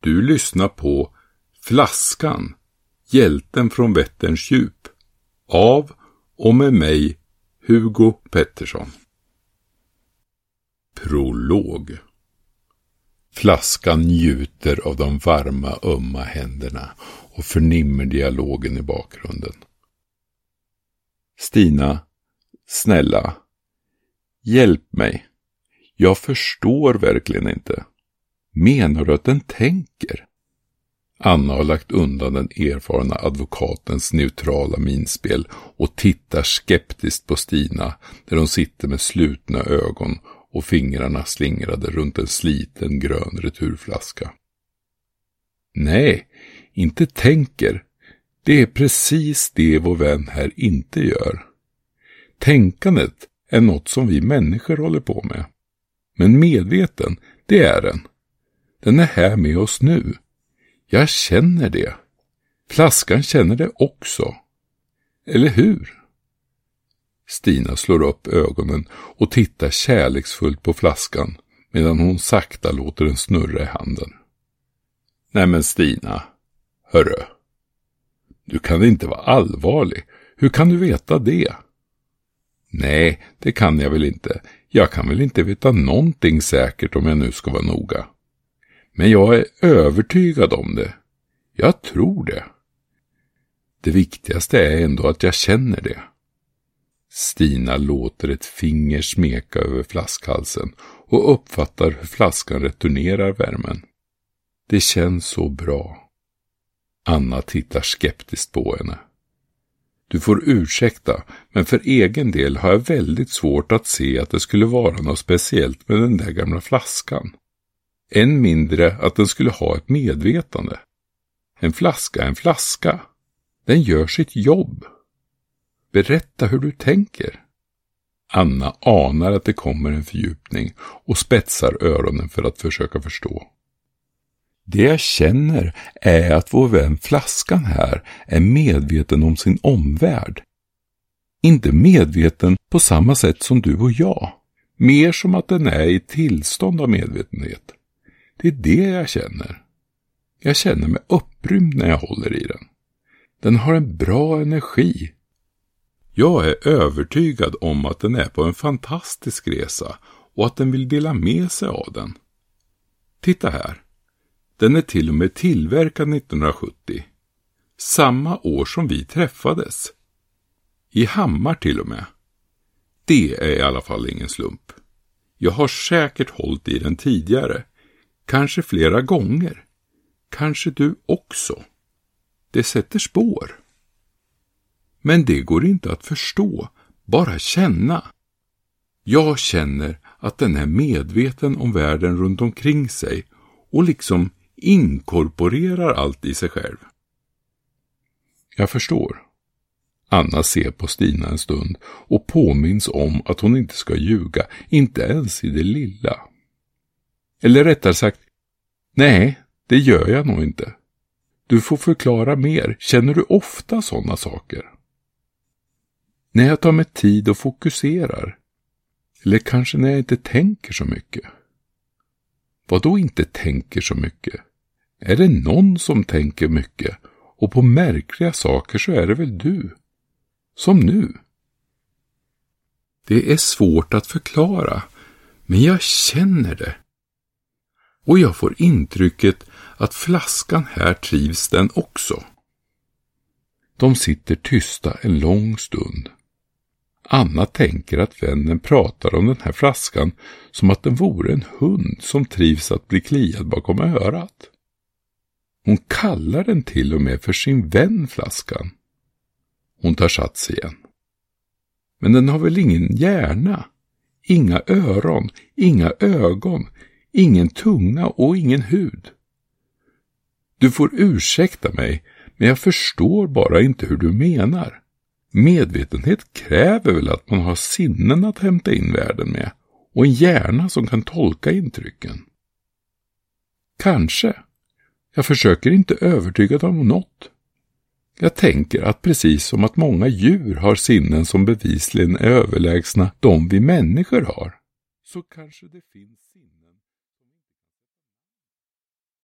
Du lyssnar på Flaskan, hjälten från Vätterns djup, av och med mig, Hugo Pettersson. Prolog. Flaskan njuter av de varma, ömma händerna och förnimmer dialogen i bakgrunden. Stina, snälla, hjälp mig. Jag förstår verkligen inte. Menar du att den tänker? Anna har lagt undan den erfarna advokatens neutrala minspel och tittar skeptiskt på Stina där hon sitter med slutna ögon och fingrarna slingrade runt en sliten grön returflaska. Nej, inte tänker. Det är precis det vår vän här inte gör. Tänkandet är något som vi människor håller på med. Men medveten, det är den. Den är här med oss nu. Jag känner det. Flaskan känner det också. Eller hur? Stina slår upp ögonen och tittar kärleksfullt på flaskan medan hon sakta låter den snurra i handen. Nej men Stina, hörru. Du kan inte vara allvarlig. Hur kan du veta det? Nej, det kan jag väl inte. Jag kan väl inte veta någonting säkert om jag nu ska vara noga. Men jag är övertygad om det. Jag tror det. Det viktigaste är ändå att jag känner det. Stina låter ett finger smeka över flaskhalsen och uppfattar hur flaskan returnerar värmen. Det känns så bra. Anna tittar skeptiskt på henne. Du får ursäkta, men för egen del har jag väldigt svårt att se att det skulle vara något speciellt med den där gamla flaskan. Än mindre att den skulle ha ett medvetande. En flaska är en flaska. Den gör sitt jobb. Berätta hur du tänker. Anna anar att det kommer en fördjupning och spetsar öronen för att försöka förstå. Det jag känner är att vår vän flaskan här är medveten om sin omvärld. Inte medveten på samma sätt som du och jag. Mer som att den är i tillstånd av medvetenhet. Det är det jag känner. Jag känner mig upprymd när jag håller i den. Den har en bra energi. Jag är övertygad om att den är på en fantastisk resa och att den vill dela med sig av den. Titta här. Den är till och med tillverkad 1970. Samma år som vi träffades. I Hammar till och med. Det är i alla fall ingen slump. Jag har säkert hållit i den tidigare. Kanske flera gånger. Kanske du också. Det sätter spår. Men det går inte att förstå. Bara känna. Jag känner att den är medveten om världen runt omkring sig. Och liksom inkorporerar allt i sig själv. Jag förstår. Anna ser på Stina en stund och påminns om att hon inte ska ljuga, inte ens i det lilla. Eller rättare sagt, nej, det gör jag nog inte. Du får förklara mer. Känner du ofta sådana saker? När jag tar mig tid och fokuserar. Eller kanske när jag inte tänker så mycket. Vad då inte tänker så mycket? Är det någon som tänker mycket? Och på märkliga saker så är det väl du. Som nu. Det är svårt att förklara. Men jag känner det. Och jag får intrycket att flaskan här trivs den också. De sitter tysta en lång stund. Anna tänker att vännen pratar om den här flaskan som att den vore en hund som trivs att bli kliad bakom örat. Hon kallar den till och med för sin vän flaskan. Hon tar sats igen. Men den har väl ingen hjärna, inga öron, inga ögon, ingen tunga och ingen hud. Du får ursäkta mig, men jag förstår bara inte hur du menar. Medvetenhet kräver väl att man har sinnen att hämta in världen med och en hjärna som kan tolka intrycken. Kanske. Jag försöker inte övertyga dem om något. Jag tänker att precis som att många djur har sinnen som bevisligen är överlägsna de vi människor har, så kanske det finns sinnen.